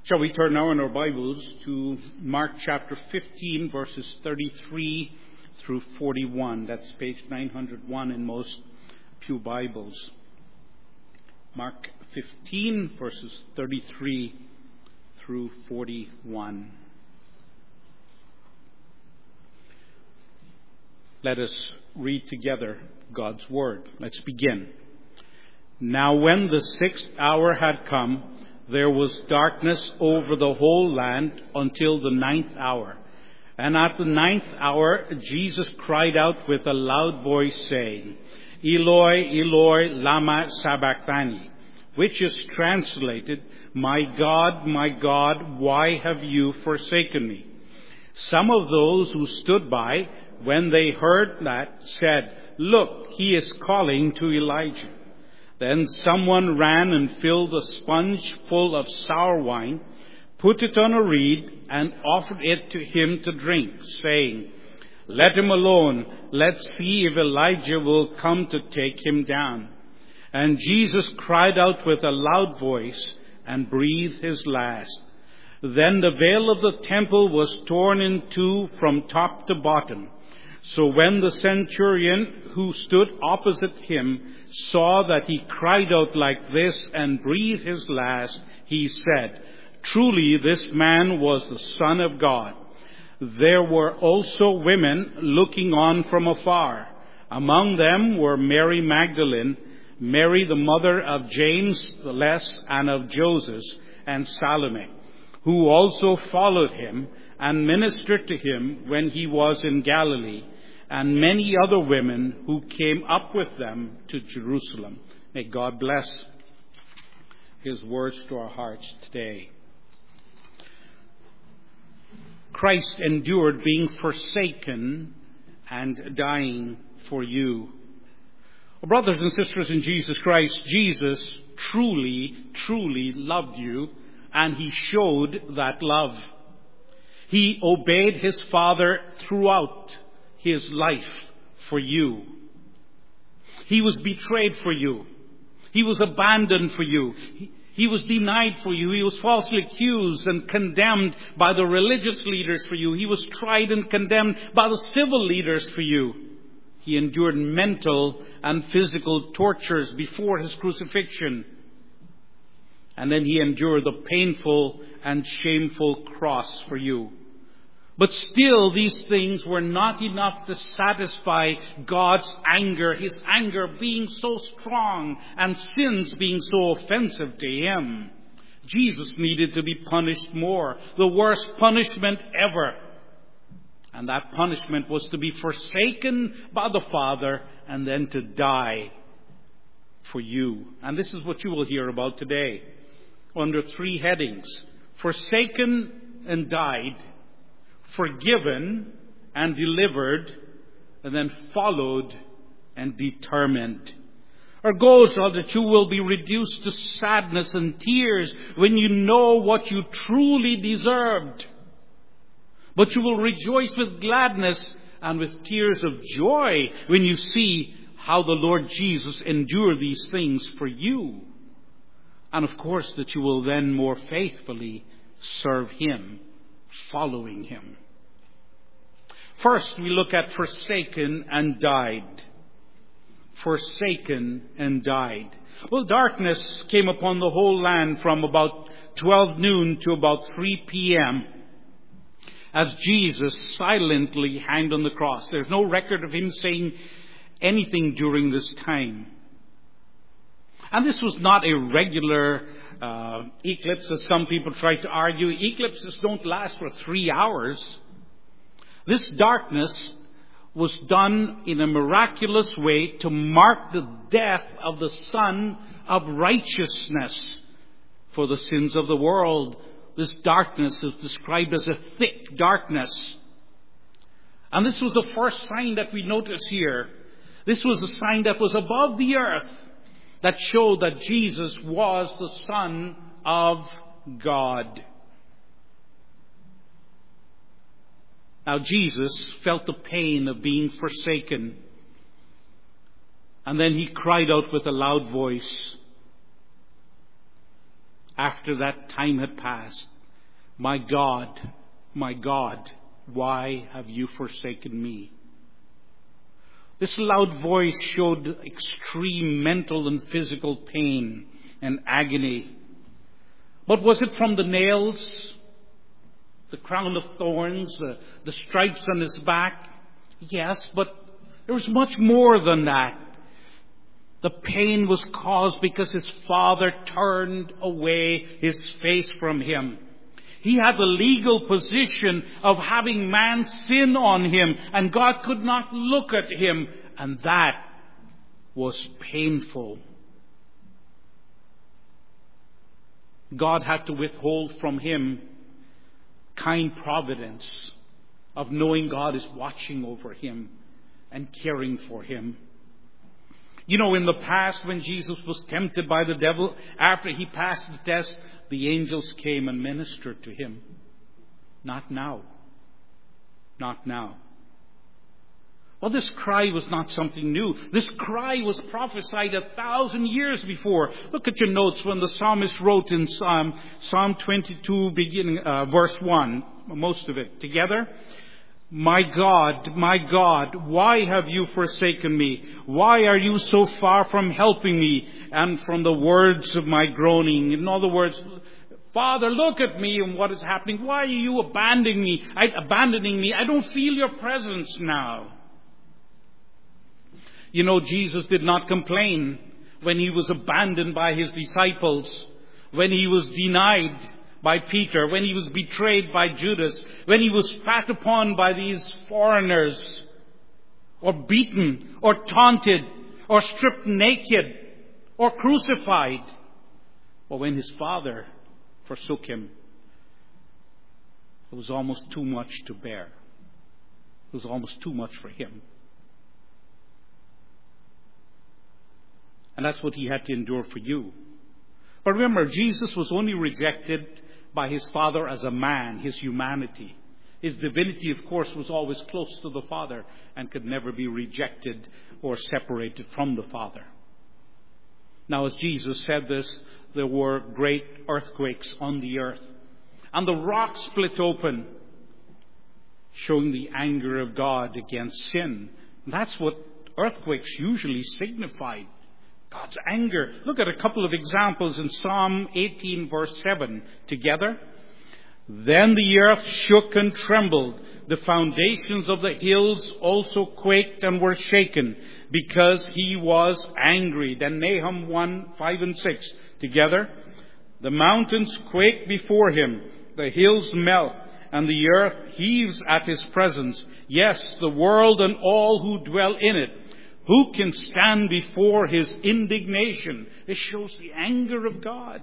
Shall we turn now in our Bibles to Mark chapter 15, verses 33 through 41. That's page 901 in most pew Bibles. Mark 15, verses 33 through 41. Let us read together God's Word. Let's begin. Now when the 6th hour had come, there was darkness over the whole land until the 9th hour. And at the 9th hour, Jesus cried out with a loud voice, saying, Eloi, Eloi, lama sabachthani, which is translated, my God, why have you forsaken me? Some of those who stood by, when they heard that, said, Look, he is calling to Elijah. Then someone ran and filled a sponge full of sour wine, put it on a reed, and offered it to him to drink, saying, Let him alone. Let's see if Elijah will come to take him down. And Jesus cried out with a loud voice and breathed his last. Then the veil of the temple was torn in two from top to bottom. So when the centurion who stood opposite him saw that he cried out like this and breathed his last, he said, Truly this man was the Son of God. There were also women looking on from afar. Among them were Mary Magdalene, Mary the mother of James the Less and of Joseph, and Salome, who also followed him and ministered to him when he was in Galilee, and many other women who came up with them to Jerusalem. May God bless His words to our hearts today. Christ endured being forsaken and dying for you. Brothers and sisters in Jesus Christ, Jesus truly loved you, and He showed that love. He obeyed His Father throughout His life for you. He was betrayed for you. He was abandoned for you. He was denied for you. He was falsely accused and condemned by the religious leaders for you. He was tried and condemned by the civil leaders for you. He endured mental and physical tortures before His crucifixion. And then He endured the painful and shameful cross for you. But still, these things were not enough to satisfy God's anger, His anger being so strong and sins being so offensive to Him. Jesus needed to be punished more, the worst punishment ever. And that punishment was to be forsaken by the Father and then to die for you. And this is what you will hear about today under 3 headings: forsaken and died, forgiven and delivered, and then followed and determined. Our goals are that you will be reduced to sadness and tears when you know what you truly deserved. But you will rejoice with gladness and with tears of joy when you see how the Lord Jesus endured these things for you. And of course that you will then more faithfully serve Him, following Him. First, we look at forsaken and died. Forsaken and died. Well, darkness came upon the whole land from about 12 noon to about 3 p.m. as Jesus silently hanged on the cross. There's no record of Him saying anything during this time. And this was not a regular eclipse, as some people try to argue. Eclipses don't last for 3 hours. This darkness was done in a miraculous way to mark the death of the Son of Righteousness for the sins of the world. This darkness is described as a thick darkness. And this was the first sign that we notice here. This was a sign that was above the earth that showed that Jesus was the Son of God. Now Jesus felt the pain of being forsaken. And then He cried out with a loud voice after that time had passed. my God, why have you forsaken me?" This loud voice showed extreme mental and physical pain and agony. But was it from the nails, the crown of thorns, the stripes on his back? Yes, but there was much more than that. The pain was caused because his father turned away his face from him. He had the legal position of having man sin on him, and God could not look at him, and that was painful. God had to withhold from him kind providence of knowing God is watching over him and caring for him. You know, in the past when Jesus was tempted by the devil, after he passed the test, the angels came and ministered to him. Not now. Not now. Well, this cry was not something new. This cry was prophesied 1,000 years before. Look at your notes when the psalmist wrote in Psalm 22, beginning verse 1, most of it together. My God, why have you forsaken me? Why are you so far from helping me and from the words of my groaning? In other words, Father, look at me and what is happening. Why are you abandoning me? I don't feel your presence now. You know, Jesus did not complain when he was abandoned by his disciples, when he was denied by Peter, when he was betrayed by Judas, when he was spat upon by these foreigners, or beaten, or taunted, or stripped naked, or crucified, or when his Father forsook him. It was almost too much to bear. It was almost too much for him. And that's what he had to endure for you. But remember, Jesus was only rejected by his Father as a man, his humanity. His divinity, of course, was always close to the Father and could never be rejected or separated from the Father. Now, as Jesus said this, there were great earthquakes on the earth. And the rocks split open, showing the anger of God against sin. And that's what earthquakes usually signified. God's anger. Look at a couple of examples in Psalm 18 verse 7 together. Then the earth shook and trembled. The foundations of the hills also quaked and were shaken because he was angry. Then Nahum 1, 5 and 6 together. The mountains quake before him. The hills melt and the earth heaves at his presence. Yes, the world and all who dwell in it. Who can stand before his indignation? It shows the anger of God.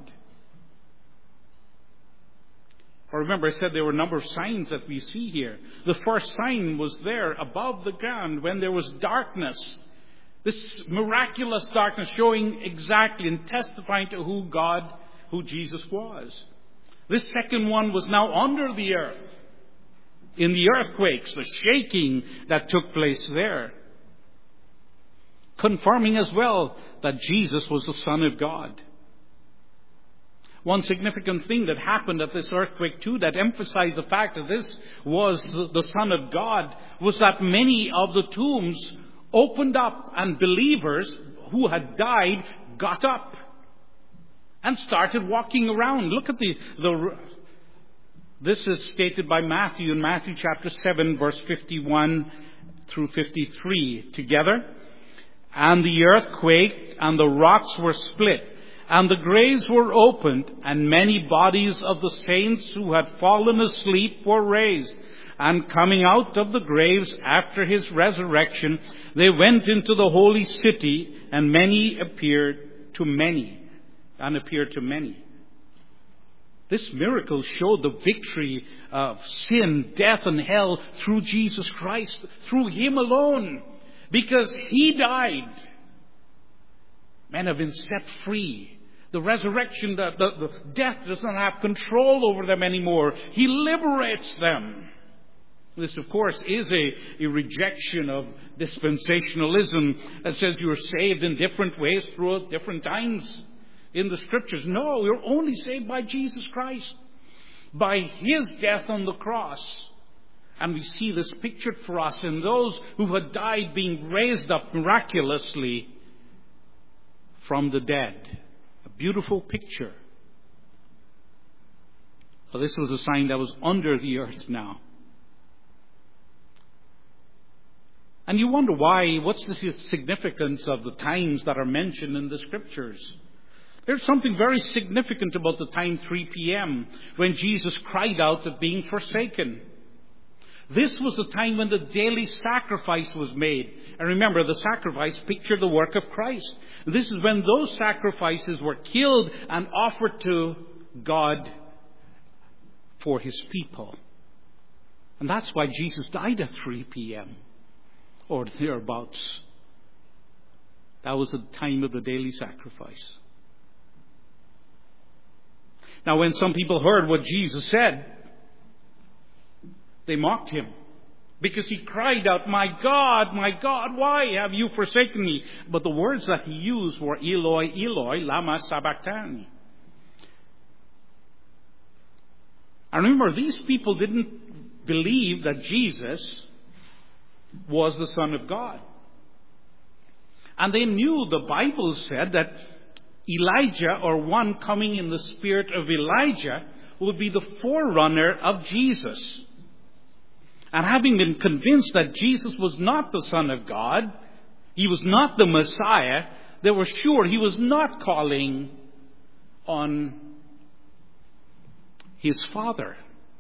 Remember, I said there were a number of signs that we see here. The first sign was there above the ground when there was darkness. This miraculous darkness showing exactly and testifying to who Jesus was. This second one was now under the earth. In the earthquakes, the shaking that took place there. Confirming as well that Jesus was the Son of God. One significant thing that happened at this earthquake too, that emphasized the fact that this was the Son of God, was that many of the tombs opened up and believers who had died got up and started walking around. Look at this is stated by Matthew in Matthew chapter 7 verse 51 through 53 together. And the earth quaked, and the rocks were split, and the graves were opened, and many bodies of the saints who had fallen asleep were raised. And coming out of the graves after his resurrection, they went into the holy city, and many appeared to many. This miracle showed the victory of sin, death, and hell through Jesus Christ, through him alone. Because he died, men have been set free. The resurrection, the death does not have control over them anymore. He liberates them. This, of course, is a rejection of dispensationalism that says you are saved in different ways throughout different times in the Scriptures. No, you're only saved by Jesus Christ. by His death on the cross. And we see this pictured for us in those who had died being raised up miraculously from the dead. A beautiful picture. Well, this was a sign that was under the earth now. And you wonder why, what's the significance of the times that are mentioned in the Scriptures? There's something very significant about the time 3 p.m. when Jesus cried out at being forsaken. This was the time when the daily sacrifice was made. And remember, the sacrifice pictured the work of Christ. This is when those sacrifices were killed and offered to God for His people. And that's why Jesus died at 3 p.m. or thereabouts. That was the time of the daily sacrifice. Now, when some people heard what Jesus said, they mocked Him because He cried out, my God, why have you forsaken me?" But the words that He used were, "Eloi, Eloi, lama sabachthani." And remember, these people didn't believe that Jesus was the Son of God. And they knew the Bible said that Elijah, or one coming in the spirit of Elijah, would be the forerunner of Jesus. And having been convinced that Jesus was not the Son of God, He was not the Messiah, they were sure He was not calling on His Father.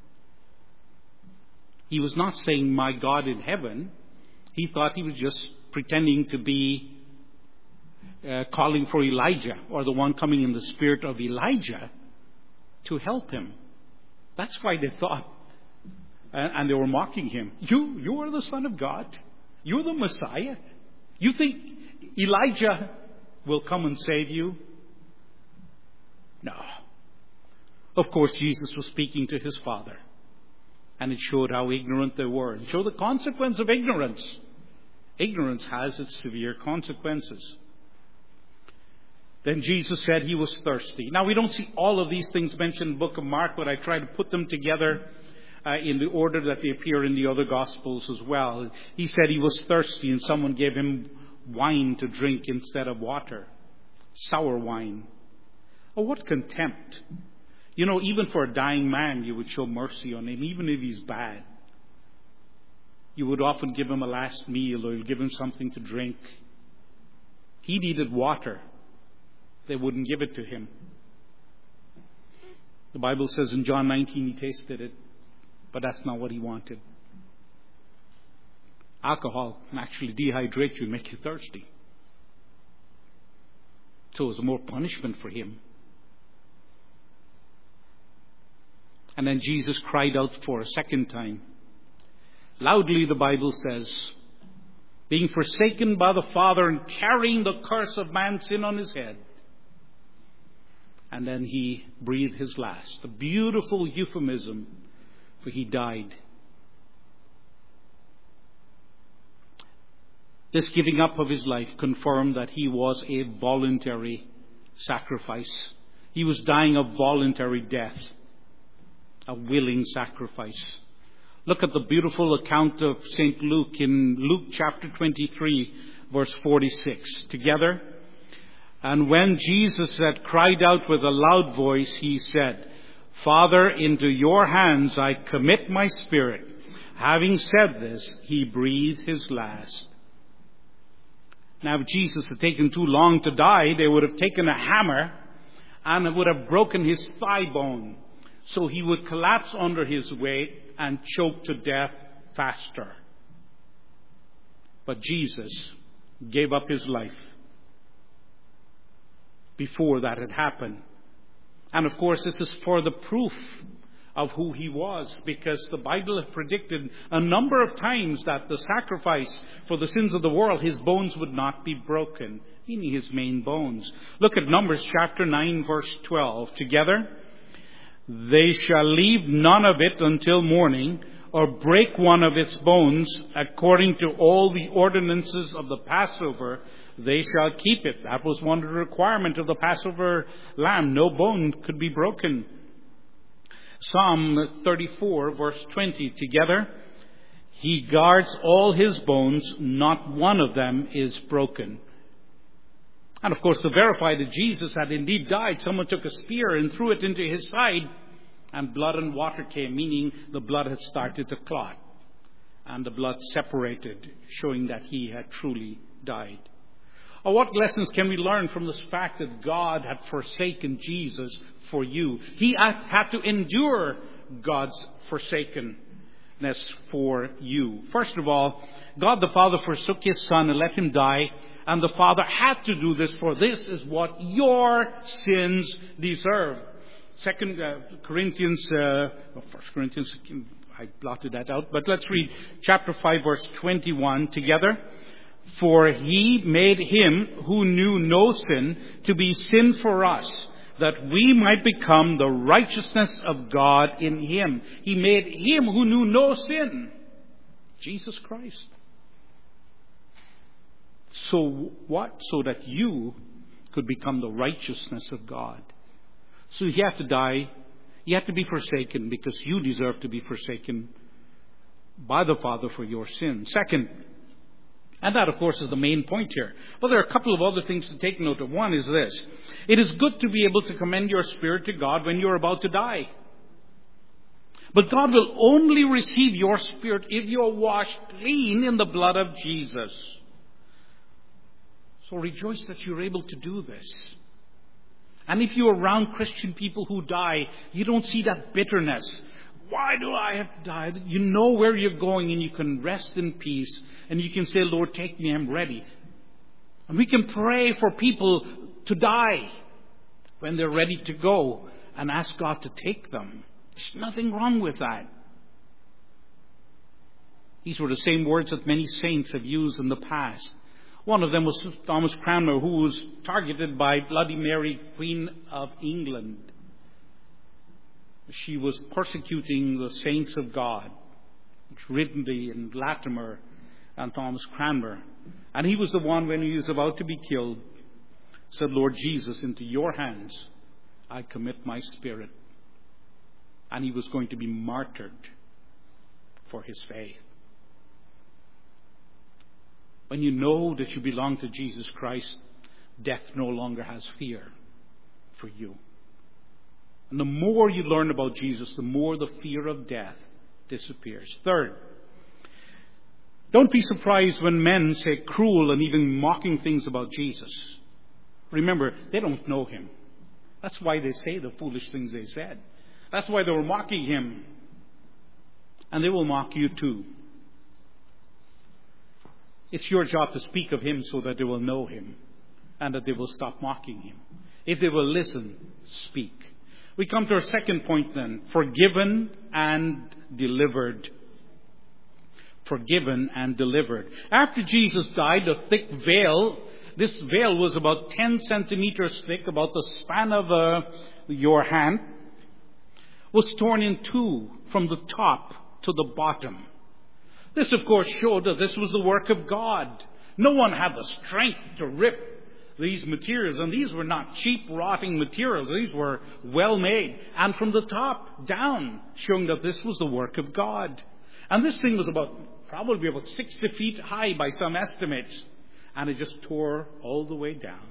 He was not saying, "My God in heaven." He thought He was just pretending to be calling for Elijah, or the one coming in the spirit of Elijah to help him. That's why they thought. And they were mocking Him. You are the Son of God. You're the Messiah. You think Elijah will come and save you? No. Of course, Jesus was speaking to His Father. And it showed how ignorant they were. It showed the consequence of ignorance. Ignorance has its severe consequences. Then Jesus said He was thirsty. Now, we don't see all of these things mentioned in the book of Mark, but I try to put them together in the order that they appear in the other Gospels as well. He said He was thirsty, and someone gave Him wine to drink instead of water. Sour wine. Oh, what contempt. You know, even for a dying man, you would show mercy on him, even if he's bad. You would often give him a last meal, or you'd give him something to drink. He needed water. They wouldn't give it to him. The Bible says in John 19 He tasted it, but that's not what He wanted. Alcohol can actually dehydrate you and make you thirsty. So it was more punishment for Him. And then Jesus cried out for a second time. Loudly, the Bible says, being forsaken by the Father and carrying the curse of man's sin on His head. And then He breathed His last. A beautiful euphemism, for He died. This giving up of His life confirmed that He was a voluntary sacrifice. He was dying a voluntary death. A willing sacrifice. Look at the beautiful account of St. Luke in Luke chapter 23, verse 46. Together. "And when Jesus had cried out with a loud voice, He said, 'Father, into your hands I commit my spirit.' Having said this, He breathed His last." Now, if Jesus had taken too long to die, they would have taken a hammer and it would have broken His thigh bone. So He would collapse under His weight and choke to death faster. But Jesus gave up His life before that had happened. And of course, this is for the proof of who He was, because the Bible had predicted a number of times that the sacrifice for the sins of the world, His bones would not be broken, meaning His main bones. Look at Numbers chapter 9, verse 12. Together. "They shall leave none of it until morning, or break one of its bones, according to all the ordinances of the Passover, they shall keep it." That was one of the requirements of the Passover lamb. No bone could be broken. Psalm 34, verse 20, together. He guards all his bones, not one of them is broken. And of course, to verify that Jesus had indeed died, someone took a spear and threw it into his side, and blood and water came, meaning the blood had started to clot. And the blood separated, showing that he had truly died. What lessons can we learn from this fact that God had forsaken Jesus for you? He had to endure God's forsakenness for you. First of all, God the Father forsook his Son and let him die. And the Father had to do this, for this is what your sins deserve. 1 Corinthians, I blotted that out, but let's read chapter 5, verse 21 together. For he made him who knew no sin to be sin for us, that we might become the righteousness of God in him. He made him who knew no sin, Jesus Christ. So what? So that you could become the righteousness of God. So he had to die. He had to be forsaken because you deserve to be forsaken by the Father for your sins. Second, and that of course is the main point here. But there are a couple of other things to take note of. One is this. It is good to be able to commend your spirit to God when you're about to die. But God will only receive your spirit if you're washed clean in the blood of Jesus. So rejoice that you're able to do this. And if you're around Christian people who die, you don't see that bitterness. Why do I have to die? You know where you're going and you can rest in peace. And you can say, Lord, take me, I'm ready. And we can pray for people to die when they're ready to go and ask God to take them. There's nothing wrong with that. These were the same words that many saints have used in the past. One of them was Thomas Cranmer, who was targeted by Bloody Mary, Queen of England. She was persecuting the saints of God, Ridley and Latimer and Thomas Cranmer. And he was the one, when he was about to be killed, said, Lord Jesus, into your hands I commit my spirit. And he was going to be martyred for his faith. When you know that you belong to Jesus Christ, death no longer has fear for you. And the more you learn about Jesus, the more the fear of death disappears. Third, don't be surprised when men say cruel and even mocking things about Jesus. Remember, they don't know him. That's why they say the foolish things they said. That's why they were mocking him. And they will mock you too. It's your job to speak of him so that they will know him and that they will stop mocking him. If they will listen, speak. We come to our second point then. Forgiven and delivered. Forgiven and delivered. After Jesus died, a thick veil, this veil was about 10 centimeters thick, about the span of your hand, was torn in two from the top to the bottom. This, of course, showed that this was the work of God. No one had the strength to rip these materials. And these were not cheap, rotting materials. These were well made. And from the top down, showing that this was the work of God. And this thing was probably about 60 feet high by some estimates. And it just tore all the way down.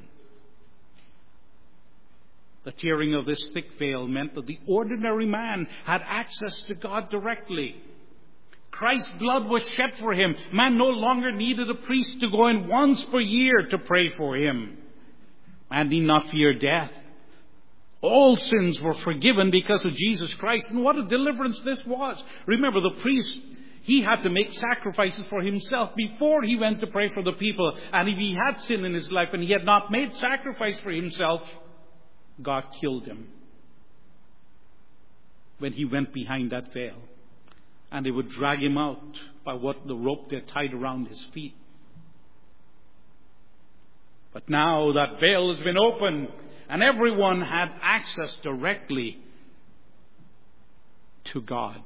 The tearing of this thick veil meant that the ordinary man had access to God directly. Christ's blood was shed for him. Man no longer needed a priest to go in once per year to pray for him. Man need not fear death. All sins were forgiven because of Jesus Christ. And what a deliverance this was. Remember, the priest, he had to make sacrifices for himself before he went to pray for the people. And if he had sin in his life and he had not made sacrifice for himself, God killed him when he went behind that veil. And they would drag him out by the rope they tied around his feet. But now that veil has been opened and everyone had access directly to God.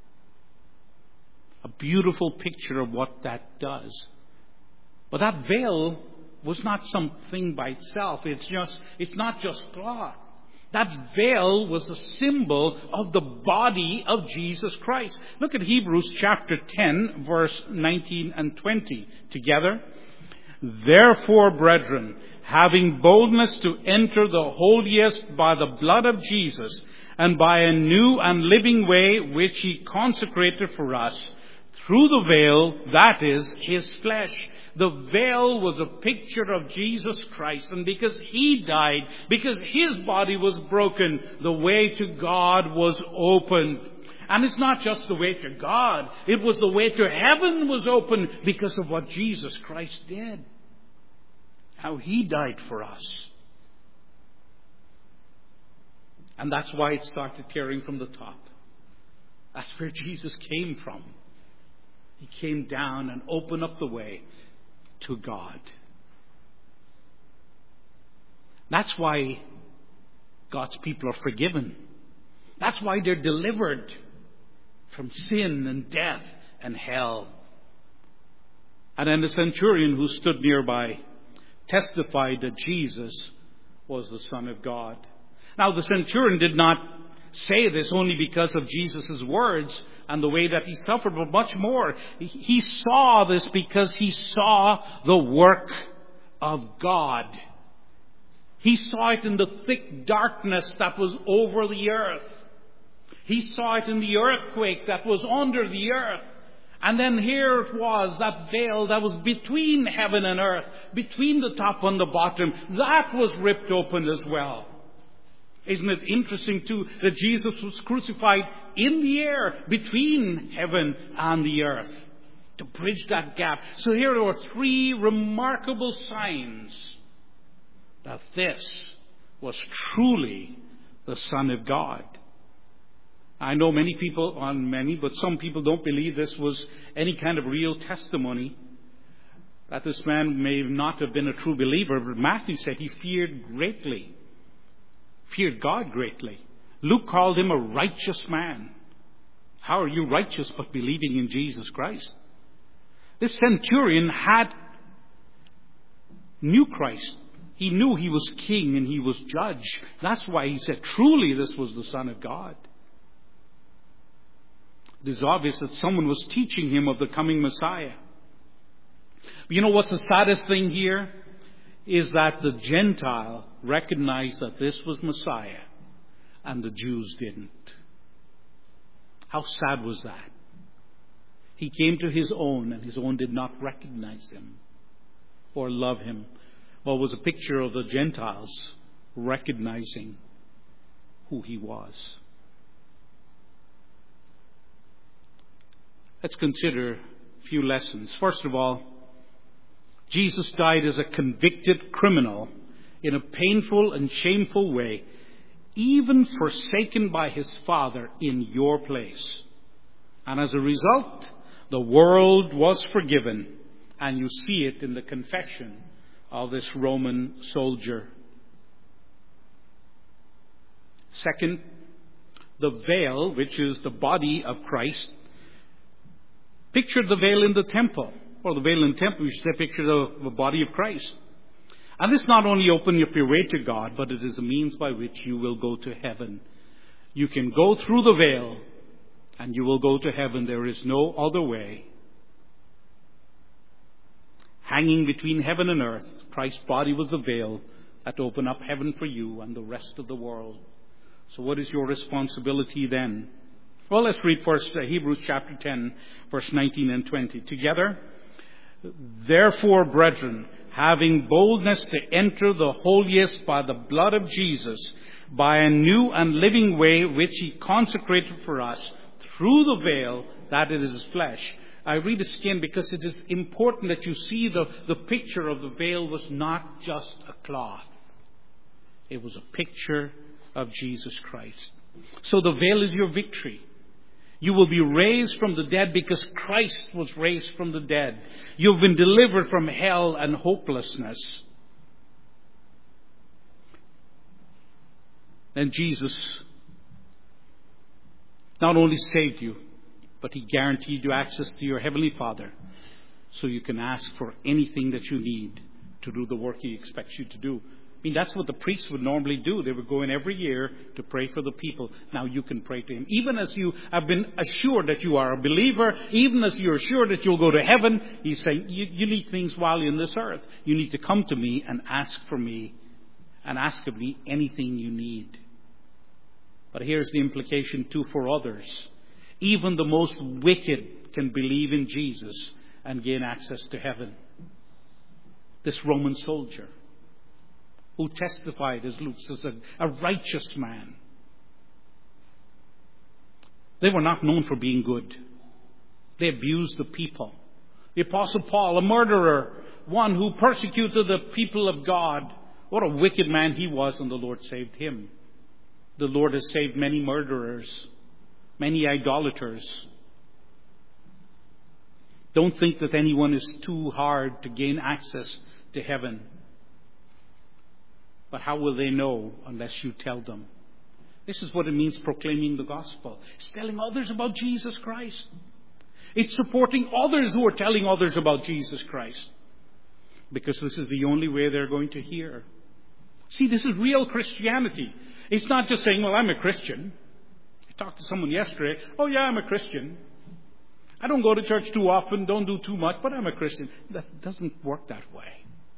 A beautiful picture of what that does. But that veil was not something by itself. It's not just cloth. That veil was a symbol of the body of Jesus Christ. Look at Hebrews chapter 10, verse 19 and 20 together. Therefore, brethren, having boldness to enter the holiest by the blood of Jesus, and by a new and living way which he consecrated for us, through the veil, that is, his flesh. The veil was a picture of Jesus Christ. And because he died, because his body was broken, the way to God was opened. And it's not just the way to God. It was the way to heaven was opened because of what Jesus Christ did. How he died for us. And that's why it started tearing from the top. That's where Jesus came from. He came down and opened up the way to God. That's why God's people are forgiven. That's why they're delivered from sin and death and hell. And then the centurion who stood nearby testified that Jesus was the Son of God. Now the centurion did not say this only because of Jesus' words and the way that he suffered, but much more. He saw this because he saw the work of God. He saw it in the thick darkness that was over the earth. He saw it in the earthquake that was under the earth. And then here it was, that veil that was between heaven and earth, between the top and the bottom, that was ripped open as well. Isn't it interesting too that Jesus was crucified in the air between heaven and the earth to bridge that gap? So here there were three remarkable signs that this was truly the Son of God. I know but some people don't believe this was any kind of real testimony, that this man may not have been a true believer. But Matthew said he feared God greatly. Luke called him a righteous man. How are you righteous but believing in Jesus Christ? This centurion knew Christ. He knew he was king and he was judge. That's why he said, truly this was the Son of God. It is obvious that someone was teaching him of the coming Messiah. But you know what's the saddest thing here? Is that the Gentile recognized that this was Messiah and the Jews didn't. How sad was that? He came to his own and his own did not recognize him or love him. Well, it was a picture of the Gentiles recognizing who he was. Let's consider a few lessons. First of all, Jesus died as a convicted criminal in a painful and shameful way, even forsaken by his Father in your place. And as a result, the world was forgiven. And you see it in the confession of this Roman soldier. Second, the veil, which is the body of Christ, pictured the veil in the temple. Or the veil in the temple, we should say, picture the body of Christ. And this not only opens up your way to God, but it is a means by which you will go to heaven. You can go through the veil and you will go to heaven. There is no other way. Hanging between heaven and earth, Christ's body was the veil that opened up heaven for you and the rest of the world. So what is your responsibility then? Well, let's read first Hebrews chapter 10, verse 19 and 20 together. Therefore, brethren, having boldness to enter the holiest by the blood of Jesus, by a new and living way which he consecrated for us, through the veil, that is his flesh. I read this again because it is important that you see the picture of the veil was not just a cloth. It was a picture of Jesus Christ. So the veil is your victory. You will be raised from the dead because Christ was raised from the dead. You've been delivered from hell and hopelessness. And Jesus not only saved you, but he guaranteed you access to your Heavenly Father so you can ask for anything that you need to do the work he expects you to do. mean, that's what the priests would normally do. They would go in every year to pray for the people. Now you can pray to Him. Even as you have been assured that you are a believer, even as you're assured that you'll go to heaven, He's saying, you need things while you're in this earth. You need to come to me and ask for me and ask of me anything you need. But here's the implication too for others. Even the most wicked can believe in Jesus and gain access to heaven. This Roman soldier, who testified, as Luke says, a righteous man. They were not known for being good. They abused the people. The Apostle Paul, a murderer, one who persecuted the people of God. What a wicked man he was, and the Lord saved him. The Lord has saved many murderers, many idolaters. Don't think that anyone is too hard to gain access to heaven. But how will they know unless you tell them? This is what it means proclaiming the gospel. It's telling others about Jesus Christ. It's supporting others who are telling others about Jesus Christ. Because this is the only way they're going to hear. See, this is real Christianity. It's not just saying, well, I'm a Christian. I talked to someone yesterday. Oh, yeah, I'm a Christian. I don't go to church too often, don't do too much, but I'm a Christian. That doesn't work that way.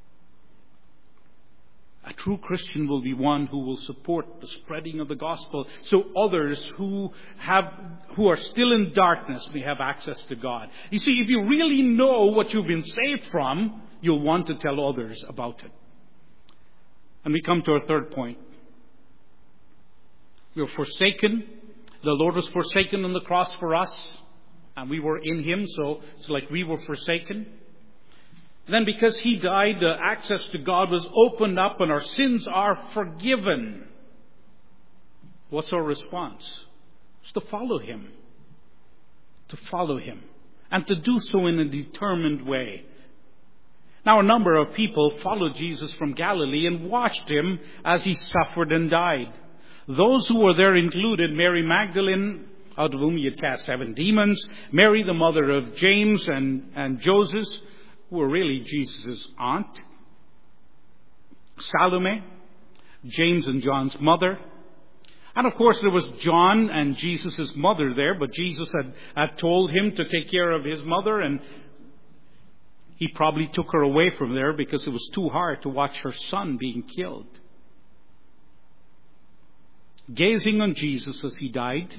A true Christian will be one who will support the spreading of the gospel so others who are still in darkness may have access to God. You see, if you really know what you've been saved from, you'll want to tell others about it. And we come to our third point. We were forsaken. The Lord was forsaken on the cross for us, and we were in Him, so it's like we were forsaken. Then because He died, the access to God was opened up and our sins are forgiven. What's our response? It's to follow Him. To follow Him. And to do so in a determined way. Now a number of people followed Jesus from Galilee and watched Him as He suffered and died. Those who were there included Mary Magdalene, out of whom He had cast 7 demons, Mary the mother of James and Joseph, who were really Jesus' aunt, Salome, James and John's mother. And of course there was John and Jesus' mother there, but Jesus had told him to take care of his mother, and He probably took her away from there because it was too hard to watch her son being killed. Gazing on Jesus as He died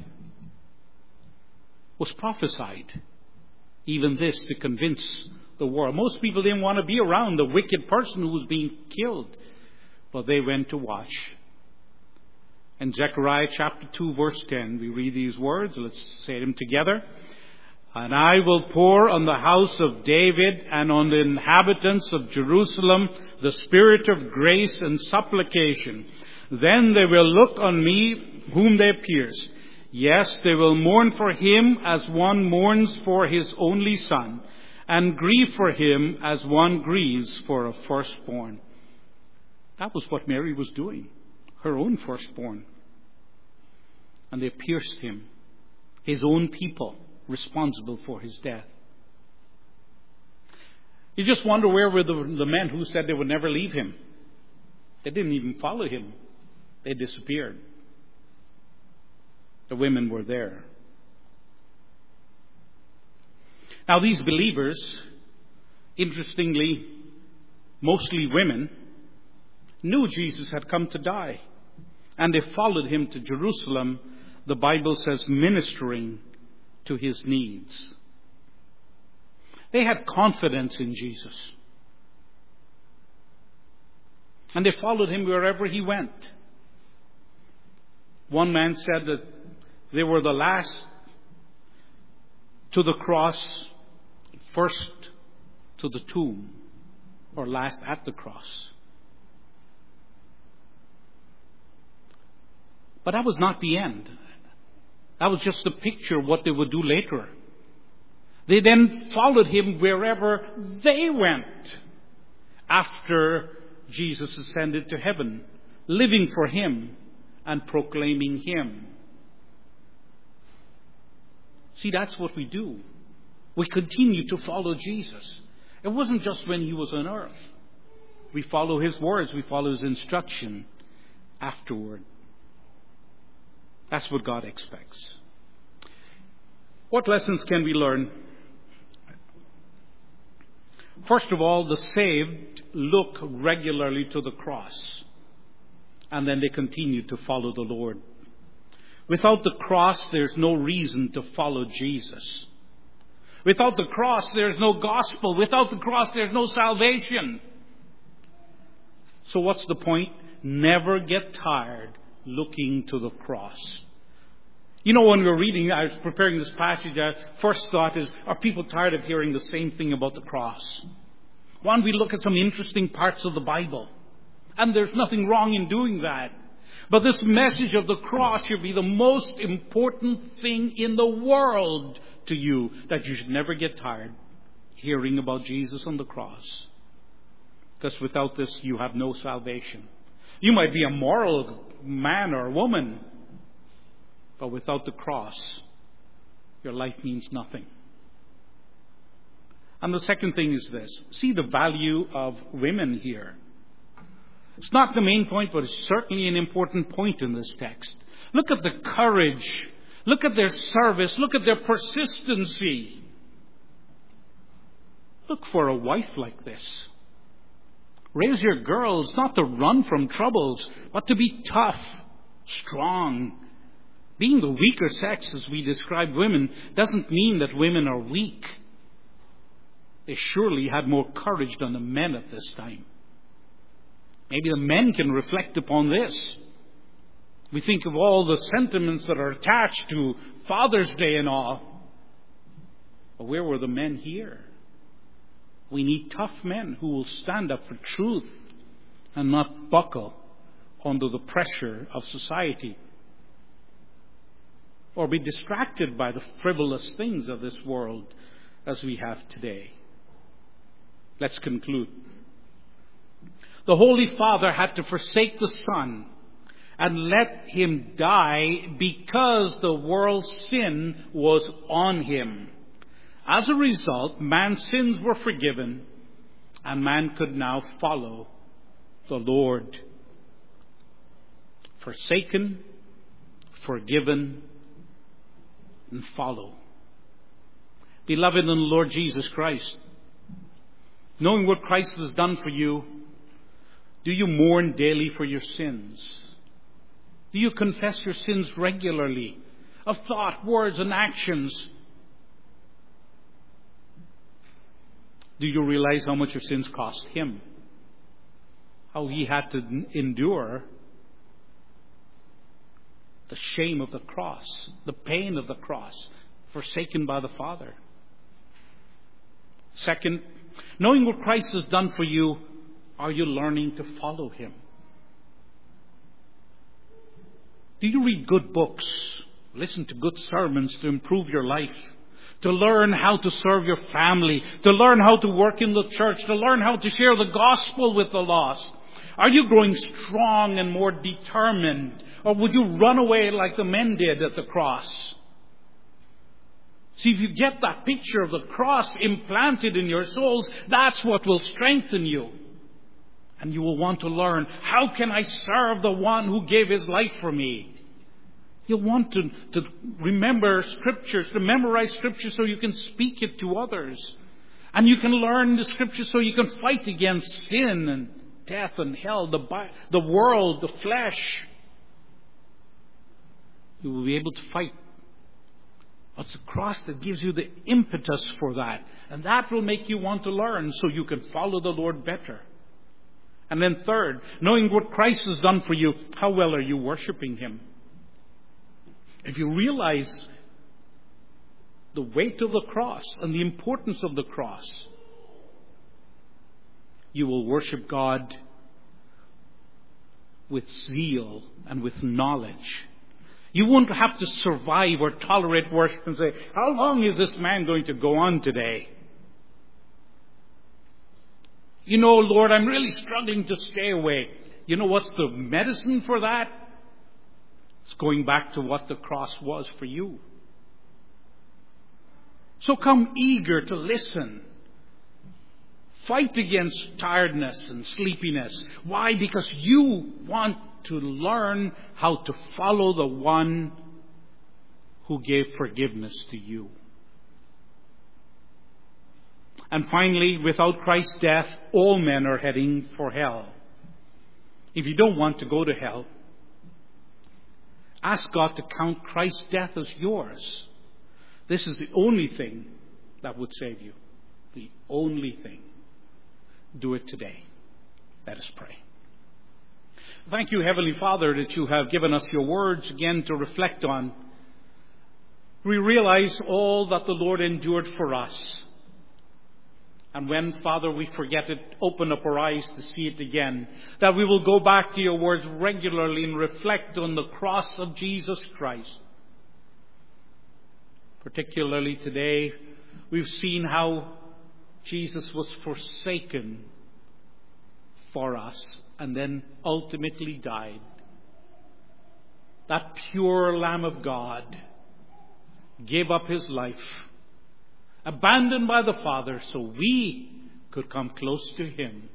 was prophesied. Even this to convince the world. Most people didn't want to be around the wicked person who was being killed, but they went to watch. In Zechariah chapter 2 verse 10, we read these words. Let's say them together. And I will pour on the house of David and on the inhabitants of Jerusalem the spirit of grace and supplication. Then they will look on me whom they pierced. Yes, they will mourn for him as one mourns for his only son, and grieve for him as one grieves for a firstborn. That was what Mary was doing, her own firstborn. And they pierced him, his own people, responsible for his death. You just wonder where were the men who said they would never leave him. They didn't even follow him. They disappeared. The women were there. Now these believers, interestingly, mostly women, knew Jesus had come to die. And they followed Him to Jerusalem, the Bible says, ministering to His needs. They had confidence in Jesus. And they followed Him wherever He went. One man said that they were the last to the cross, first to the tomb, or last at the cross. But that was not the end. That was just a picture of what they would do later. They then followed Him wherever they went after Jesus ascended to heaven, living for Him and proclaiming Him. See, that's what we do. We continue to follow Jesus. It wasn't just when He was on earth. We follow His words. We follow His instruction afterward. That's what God expects. What lessons can we learn? First of all, the saved look regularly to the cross, and then they continue to follow the Lord. Without the cross, there's no reason to follow Jesus. Without the cross, there's no gospel. Without the cross, there's no salvation. So what's the point? Never get tired looking to the cross. You know, when we were reading, I was preparing this passage, our first thought is, are people tired of hearing the same thing about the cross? Why don't we look at some interesting parts of the Bible? And there's nothing wrong in doing that. But this message of the cross should be the most important thing in the world to you, that you should never get tired hearing about Jesus on the cross. Because without this, you have no salvation. You might be a moral man or woman, but without the cross, your life means nothing. And the second thing is this. See the value of women here. It's not the main point, but it's certainly an important point in this text. Look at the courage. Look at their service. Look at their persistency. Look for a wife like this. Raise your girls not to run from troubles, but to be tough, strong. Being the weaker sex, as we describe women, doesn't mean that women are weak. They surely had more courage than the men at this time. Maybe the men can reflect upon this. We think of all the sentiments that are attached to Father's Day and all. But where were the men here? We need tough men who will stand up for truth and not buckle under the pressure of society, or be distracted by the frivolous things of this world as we have today. Let's conclude. The Holy Father had to forsake the Son and let Him die because the world's sin was on Him. As a result, man's sins were forgiven, and man could now follow the Lord. Forsaken, forgiven, and follow. Beloved in the Lord Jesus Christ, knowing what Christ has done for you, do you mourn daily for your sins? Do you confess your sins regularly, of thought, words, and actions? Do you realize how much your sins cost Him? How He had to endure the shame of the cross, the pain of the cross, forsaken by the Father. Second, knowing what Christ has done for you, are you learning to follow Him? Do you read good books, listen to good sermons to improve your life, to learn how to serve your family, to learn how to work in the church, to learn how to share the gospel with the lost? Are you growing strong and more determined? Or would you run away like the men did at the cross? See, if you get that picture of the cross implanted in your souls, that's what will strengthen you. And you will want to learn, how can I serve the one who gave His life for me? You'll want to remember Scriptures, to memorize Scripture so you can speak it to others. And you can learn the Scriptures so you can fight against sin and death and hell, the world, the flesh. You will be able to fight. It's the cross that gives you the impetus for that. And that will make you want to learn so you can follow the Lord better. And then third, knowing what Christ has done for you, how well are you worshiping Him? If you realize the weight of the cross and the importance of the cross, you will worship God with zeal and with knowledge. You won't have to survive or tolerate worship and say, how long is this man going to go on today? You know, Lord, I'm really struggling to stay awake. You know what's the medicine for that? It's going back to what the cross was for you. So come eager to listen. Fight against tiredness and sleepiness. Why? Because you want to learn how to follow the one who gave forgiveness to you. And finally, without Christ's death, all men are heading for hell. If you don't want to go to hell, ask God to count Christ's death as yours. This is the only thing that would save you. The only thing. Do it today. Let us pray. Thank you, Heavenly Father, that you have given us your words again to reflect on. We realize all that the Lord endured for us. And when, Father, we forget it, open up our eyes to see it again. That we will go back to your words regularly and reflect on the cross of Jesus Christ. Particularly today, we've seen how Jesus was forsaken for us and then ultimately died. That pure Lamb of God gave up his life, abandoned by the Father, so we could come close to him.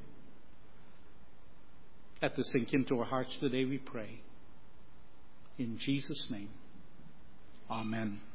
Let this sink into our hearts today, we pray. In Jesus' name, amen.